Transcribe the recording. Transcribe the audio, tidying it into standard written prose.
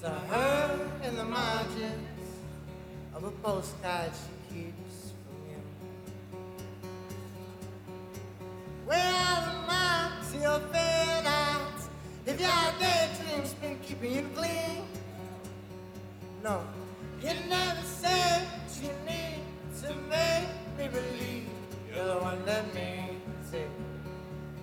to her in the margins of a postcard she keeps from you. Where are the marks of your failed eyes? If your daydream's been keeping you clean, no, you never